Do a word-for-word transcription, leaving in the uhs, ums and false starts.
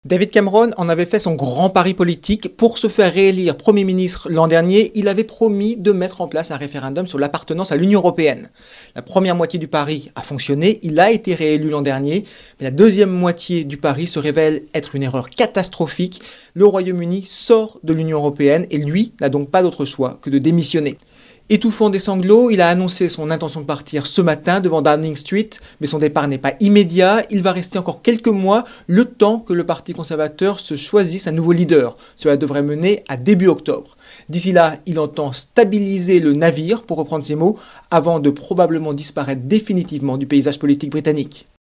David Cameron en avait fait son grand pari politique. Pour se faire réélire Premier ministre l'an dernier, il avait promis de mettre en place un référendum sur l'appartenance à l'Union européenne. La première moitié du pari a fonctionné, il a été réélu l'an dernier, mais la deuxième moitié du pari se révèle être une erreur catastrophique. Le Royaume-Uni sort de l'Union européenne et lui n'a donc pas d'autre choix que de démissionner. Étouffant des sanglots, il a annoncé son intention de partir ce matin devant Downing Street, mais son départ n'est pas immédiat, il va rester encore quelques mois, le temps que le Parti conservateur se choisisse un nouveau leader. Cela devrait mener à début octobre. D'ici là, il entend stabiliser le navire, pour reprendre ses mots, avant de probablement disparaître définitivement du paysage politique britannique.